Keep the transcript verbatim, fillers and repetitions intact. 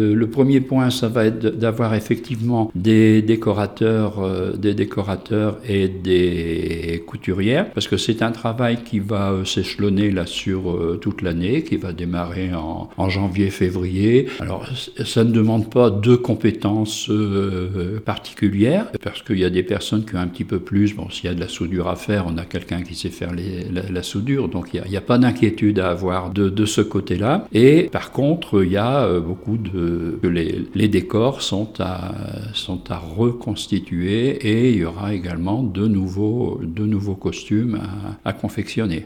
Le premier point, ça va être d'avoir effectivement des décorateurs, euh, des décorateurs et des couturières, parce que c'est un travail qui va euh, s'échelonner là sur euh, toute l'année, qui va démarrer en, en janvier-février. Alors, ça ne demande pas de compétences euh, particulières, parce qu'il y a des personnes qui ont un petit peu plus. Bon, s'il y a de la soudure à faire, on a quelqu'un qui sait faire les, la, la soudure, donc il n'y a, a pas d'inquiétude à avoir de, de ce côté-là. Et par contre, il y a euh, beaucoup de Les, les décors sont à, sont à reconstituer et il y aura également de nouveaux, de nouveaux costumes à, à confectionner.